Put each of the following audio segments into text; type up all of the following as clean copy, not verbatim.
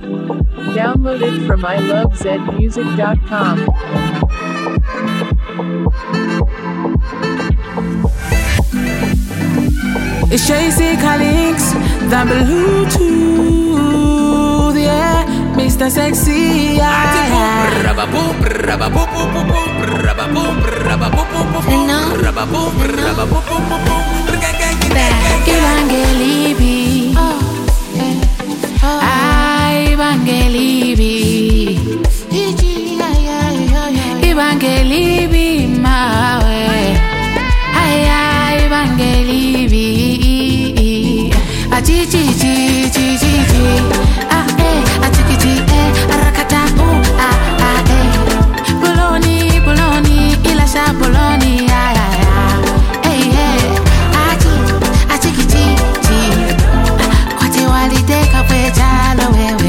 Download it from ilovezmusic.com. It's Tracy Collins, the Bluetooth, yeah, Mr. Sexy, Evangelibi, Evangelibi, Evangelibi, mawe, Evangelibi, Chi chi chi chi chi chi, chi arakata Bologna, Bologna, ilasha Bologna, chi chi chi, kwate walideka pechalo wewe.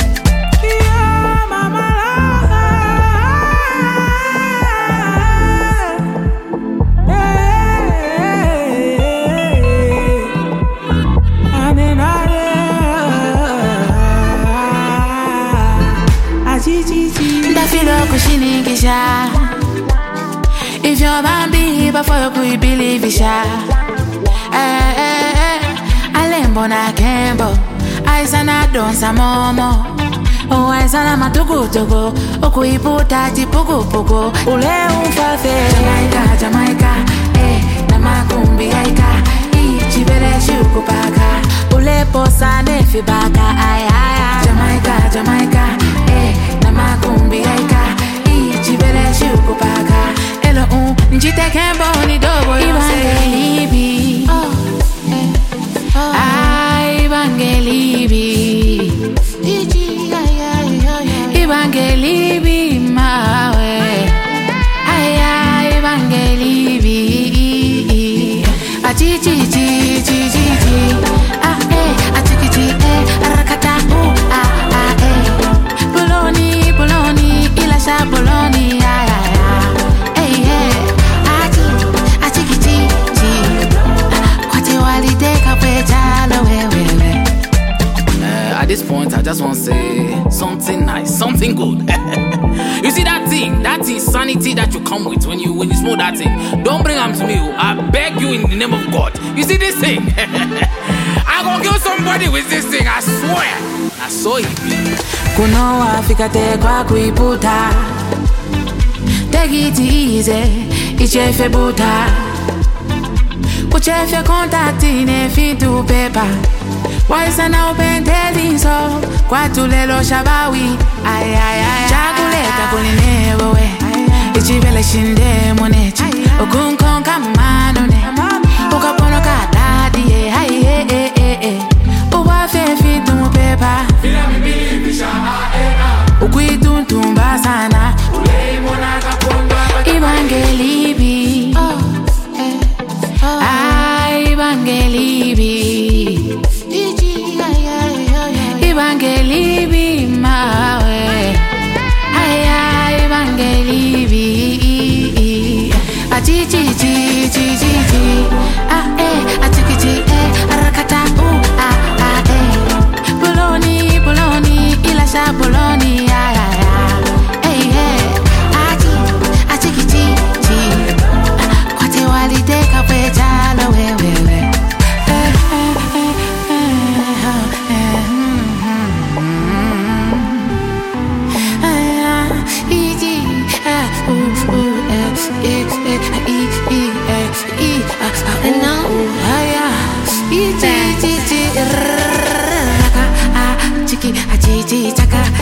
If you're bambi before you could believe it, Alembo na kembo, Aisana don samomo, Aisana matugu togo, Okuiputa tipugu pugo, Ule umfafe, Jamaica, Jamaica, Namakumbi aika, Chibere shukupaka, Ule posa nefibaka, Jamaica, Jamaica, Namakumbi aika, Chibere shukupaka, Elo njite kembo ni dogo Evangelibi, Evangelibi, Evangelibi mawe, Evangelibi, chi chi chi chi chi chi, chi arakata Bologna, Bologna, ilasha Bologna, At this point, I just want to say something nice, something good. You see that thing sanity that you come with when you smoke that thing. Don't bring them to me. I beg you in the name of God. You see this thing? I'm gonna kill somebody with this thing. I swear. I saw it. Kuno Africa te kwa kuiputa. Take it easy, ichefe buta. Uchefe contacti ne fintu pepa. Waisa na upendeli so kwa tulelo shabawi. Chakuleka kulinewe. Ichivele shinde monechi. Okunkon kamano ne. Ukapono kadadi Uwafe fintu pepa. Ukuituntumba sana. Evangelibi, Evangelibi, Evangelibi mawe, Evangelibi, chi chi chi chi chi chi, chi arakata Bologna, Bologna, ilasha Bologna, kwate walideka pechalo wewe. Chiki, chaka.